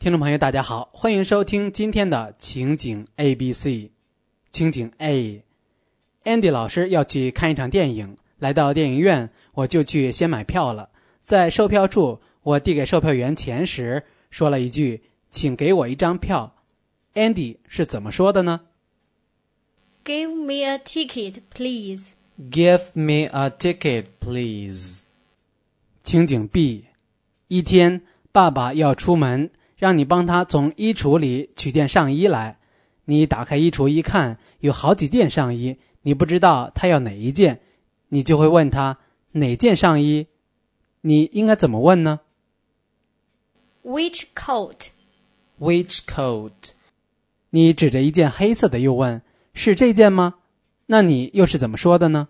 听众朋友大家好，欢迎收听今天的情景 ABC。 情景 A， Andy 老师要去看一场电影，来到电影院，我就去先买票了。在售票处，我递给售票员钱时说了一句，请给我一张票。 Andy 是怎么说的呢？ Give me a ticket, please. Give me a ticket, please. 情景 B， 一天爸爸要出门，让你帮他从衣橱里取件上衣来。你打开衣橱一看，有好几件上衣，你不知道他要哪一件，你就会问他哪件上衣。你应该怎么问呢？ Which coat? Which coat? 你指着一件黑色的又问，是这件吗？那你又是怎么说的呢？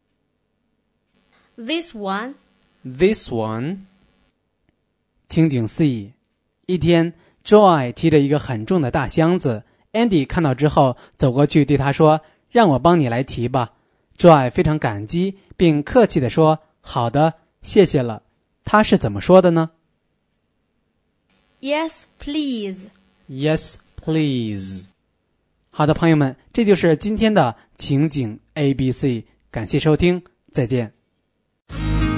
This one? This one? 情景 C， 一天 Joy 提着一个很重的大箱子， Andy 看到之后走过去对他说，让我帮你来提吧。 Joy 非常感激并客气地说，好的，谢谢了。他是怎么说的呢？ Yes, please. Yes, please. 好的，朋友们，这就是今天的情景 ABC， 感谢收听，再见。